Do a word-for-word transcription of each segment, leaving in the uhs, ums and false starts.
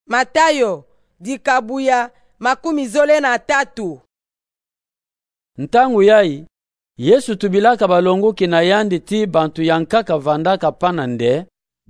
Matayo dikabuya makumi zole na tatu. Ntangu yai Yesu tubilaka balongoki na yandi ti bantu yankaka vandaka panande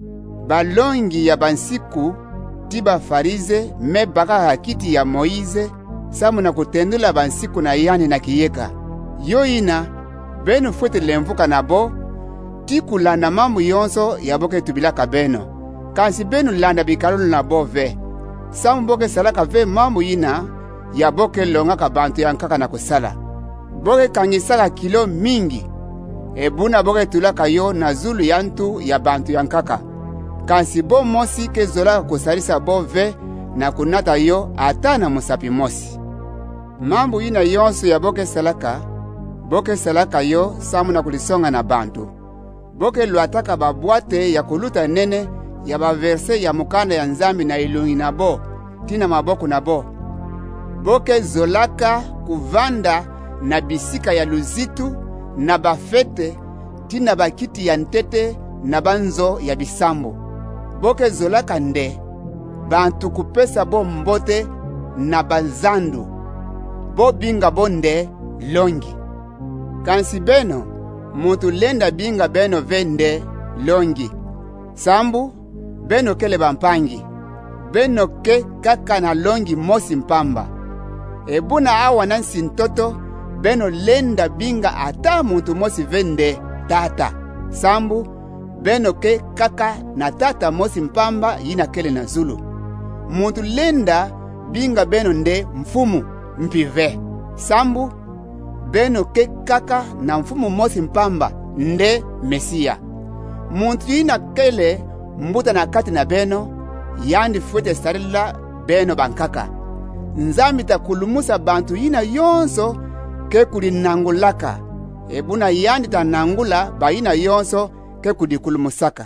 balongi ya bansiku ti bafarize me baka hakiti ya Moize samu na kutendula bansiku na yani na kiyeka yo ina beno fuete lemvuka nabo ti kulanda mamu yonso ya boke tubilaka beno kansi beno landa bikalulu na bo ve samu boke salaka ve mamu ina ya boke longaka bantu yankaka na kusala boke kangisaka kilo mingi ebuna boke tulaka yo na zulu yantu ya bantu yankaka kansi bo mosi ke zolaka kusalisa bo ve na kunata yo ata na musapi mosi mambu ina yonso ya boke salaka boke salaka yo samu na kulisonga na bantu boke luataka babwate ya kuluta nene ya baverse ya mukanda ya nzambi na ilungi na bo tina maboku na bo boke zolaka kuvanda na bisika ya luzitu na bafete tina bakiti ya ntete na banzo ya bisambo boke zolaka nde bantu kupesa bo mbote na bazandu bo binga bonde longi kansi beno mutu lenda binga beno vende longi sambu beno kele bampangi beno ke kaka na longi mosi mpamba ebuna awa nansi ntoto beno lenda binga ata mutu mosi vende tata sambu beno ke kaka na tata mosi mpamba yina kele na zulu mutu lenda binga beno nde mfumu mpive sambu beno ke kaka na mfumu mosi mpamba nde Mesia muntu yina kele mbuta na kati na beno yandi fuete starila beno bankaka nzambi ta kulumusa bantu yina yonso ke kulinangulaka ebuna yandi ta nangula bayina yonso ke kudikulumusaka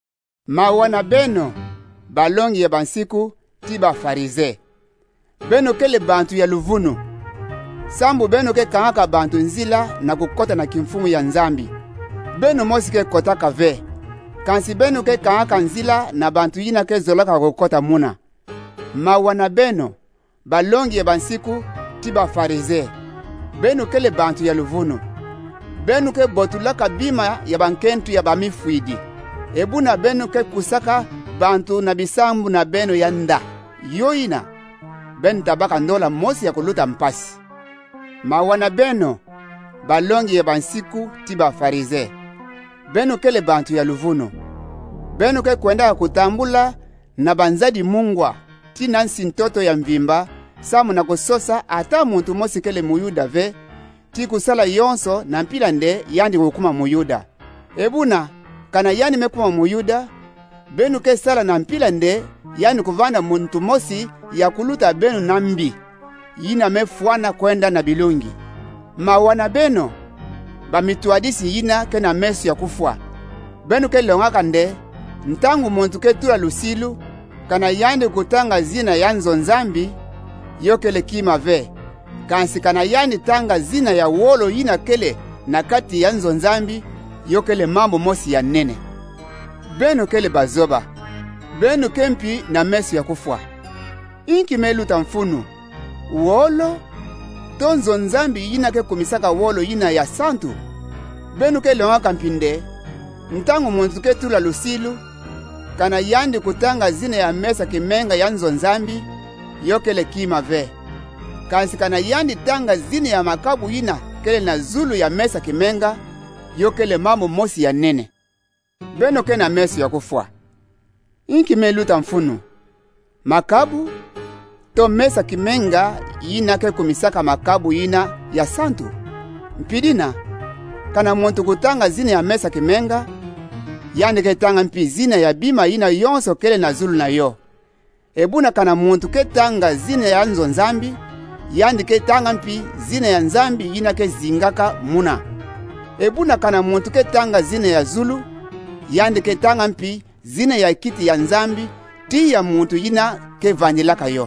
mawana beno balongi ya bansiku tiba farize beno kele bantu ya luvunu sambu beno ke kangaka bantu nzila na kukota na kimfumu ya nzambi beno mosi ke kotaka ve kansi beno ke kangaka nzila na bantu yina ke zolaka kukota muna mawana beno balongi ya bansiku tiba farize beno kele bantu ya luvunu beno ke botulaka bima ya bankentu ya bamifuidi ebuna beno ke kusaka bantu na bisambu na beno ya nda yoina ben tabaka ndola mosi ya kuluta mpasi mawana beno balongi ya bansiku tiba farize beno kele bantu ya luvuno beno ke kwenda kutambula na banzadi mungwa tina nsi ntoto ya mvimba samu na kusosa ata muntu mosi kele muyuda ve ti kusala yonso na mpila nde yandi kukuma muyuda ebuna kana yani mekuma muyuda benu ke sala na mpila nde yani kuvanda muntu mosi ya kuluta benu nambi yina mefuana kwenda na bilungi mawana beno bamituadisi yina ke na mesu ya kufua benu ke longaka nde ntangu muntu ke tula lusilu kana yandi kutanga zina yanzo nzambi yokele kima ve kansi kana yani tanga zina ya wolo yina kele na kati yanzo nzambi yokele mambo mosi ya nene beno kele bazoba beno kempi na mesu ya kufua inki meluta mfunu wolo tonzo nzambi yina ke kumisaka wolo yina ya santu benu ke longa mpinde ntangu muntu ke tula lusilu kana yandi kutanga zina ya mesa kimenga yanzo nzambi yokele kima ve kansi kana yandi tanga zina ya makabu yina kele na zulu ya mesa kimenga yokele mambo mosi ya nene beno ke na mesu ya kufua inki meluta mfunu makabu to mesa kimenga yina ke kumisaka makabu yina ya santu mpidina kana muntu kutanga zina ya mesa kimenga yandi ke tanga mpi zina ya bima yina yonso kele na zulu na yo ebuna kana muntu ke tanga zina ya nzo nzambi yandi ke tanga mpi zina ya nzambi yina ke zingaka muna ebuna kana muntu ke tanga zina ya zulu yandi ke tanga mpi zina ya kiti ya nzambi ti ya muntu yina ke vanilaka yo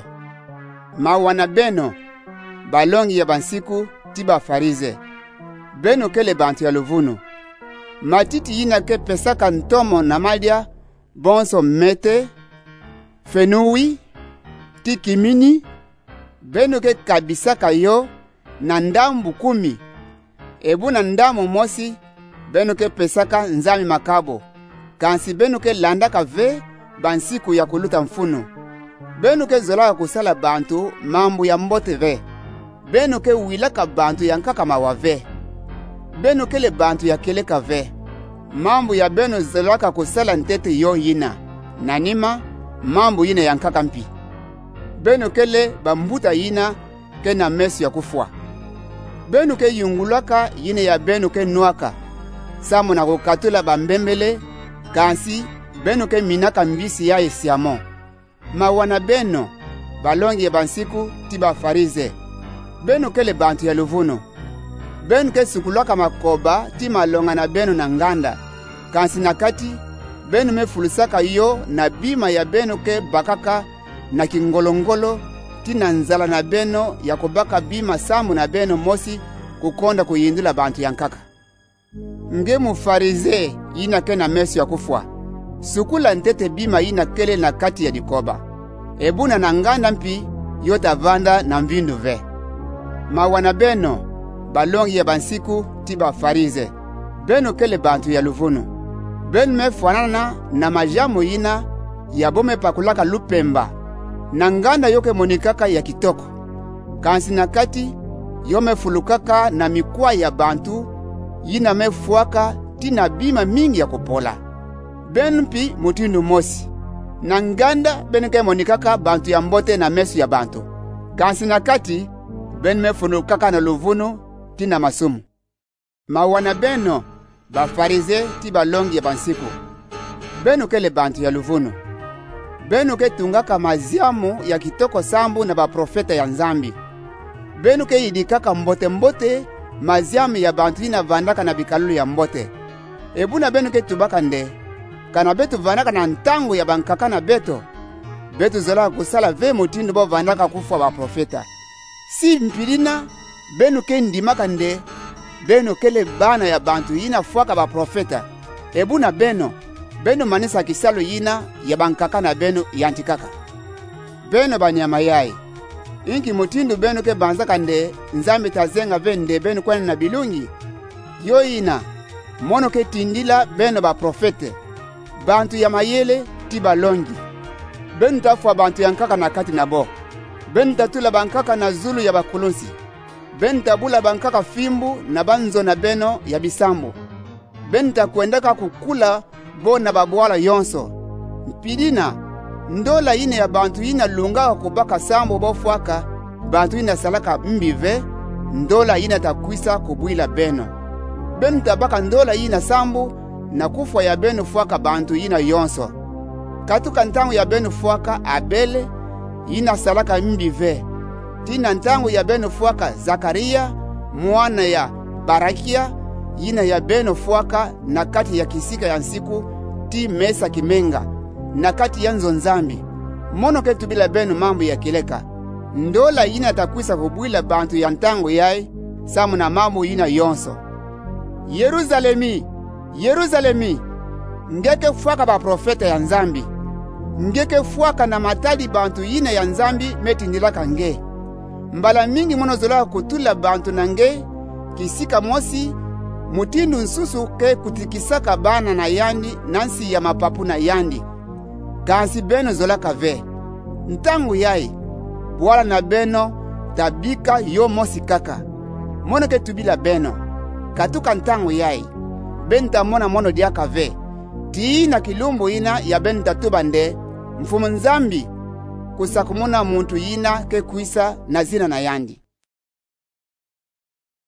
mawana beno balongi ya bansiku tiba farize beno kele bantu ya luvunu matiti yina ke pesaka ntomo na malia bonso mete fenui ti kimini benu ke kabisaka yo na ndambu kumi. Ebu na ndamu mosi benu ke pesaka nzami makabo. Kansi benu ke landaka ve bansiku ya kuluta mfunu. Benu ke zolaka kusala bantu mambu ya mbote ve. Benu ke wilaka bantu yankaka mawave. Benu ke le bantu ya keleka ve. Mambu ya benu zolaka kusala ntete yo yina. Nanima mambu yina yankaka mpi. Benu ke le bambuta yina ke na mesu ya kufwa. Benu ke yungulaka yina ya benu ke nuaka. Samu na kukatula bambembele. Kansi benu ke minaka mbisi ya esiamo. Mawana beno balongi ya bansiku tiba farize. Benu ke le bantu ya luvuno. Benu ke sukulaka makoba ti malonga na benu na nganda. Kansi nakati benu me fulusaka yo na bima ya benu ke bakaka na kingolongolo ti na nzala na beno ya kubaka bima samu na beno mosi kukonda kuyindula bantu yankaka. Nge mufarize yina ke na mesu ya kufwa. Sukula ntete bima yina kele na kati ya dikoba. Ebuna na nganda mpi yota vanda na mvindu ve. Mawana beno balongi ya bansiku tiba farize. Beno kele bantu ya luvunu. Benu me fuanana na majamu yina ya bome pakulaka lupemba. Na nganda yoke monikaka ya kitoko. Kansi na kati yome fulukaka na mikwa ya bantu yina me fuaka tina bima mingi ya kupola. Benu mpi mutindu mosi. Na nganda benu ke monikaka bantu ya mbote na mesu ya bantu. Kansi na kati benu me fulukaka na luvunu tina masumu. Mawana beno bafarize ti balongi ya bansiku. Benu ke le bantu ya luvunu. Benu ke tungaka maziamu ya kitoko sambu na baprofeta ya nzambi. Benu ke yidikaka mbote mbote maziamu ya bantu ina vandaka na bikalulu ya mbote. Ebuna benu ke tubaka nde. Kana betu vandaka na ntangu ya bankaka na beto. Betu zola kusala ve mutindu bo vandaka kufwa baprofeta. Si mpilina benu ke ndimaka nde. Benu ke le bana ya bantu ina fuaka baprofeta. Ebuna beno. Beno manisa kisalo yina ya bankaka na beno yantikaka. Beno banyama yai. Inki mutindu beno ke banzaka nde nzambi tazenga vende beno kwene na bilungi. Yo yina mono ke tindila beno ba profete. Bantu ya mayele tiba longi. Beno tafua bantu yankaka na kati na bo. Beno tatula bankaka na zulu ya bakulunsi. Beno tabula bankaka fimbu na banzo na beno ya bisambu. Beno takuendaka kukula bona babwala yonso. Mpidina ndola ine ya bantu ina lunga kubaka sambo bofuaka. Bantu ina salaka mbive. Ndola ina takwisa kubuila beno. Benu tabaka ndola ina sambu na kufwa ya benu fuaka bantu ina yonso. Katuka ntangu ya benu fuaka Abele ina salaka mbive. Tina ntangu ya benu fuaka Zakaria mwana ya Barakia ina ya beno fuaka na kati ya kisika ya nsiku ti mesa kimenga na kati ya nzonzambi. Mono ketu bila beno mambu ya kileka. Ndola ina takwisa kubuila bantu ya ntangu yai samu na mambu ina yonso. Yeruzalemi, Yeruzalemi, ngeke fuaka ba profeta ya nzambi. Ngeke fuaka na matadi bantu ina ya nzambi meti nilaka nge. Mbala mingi mono zola kutula bantu na nge kisika mosi. Mutindu nsusu ke kutikisaka bana na yandi nansi ya mapapu na yandi. Kansi beno zola kave. Ntangu yai, buwala na beno tabika yo mosi kaka. Mono ke tubila beno. Katuka ntangu yai, benta mona mono dia kave. Tii na kilumbu ina ya benta tubande, mfumu nzambi kusakumuna muntu ina ke kuisa na zina na yandi.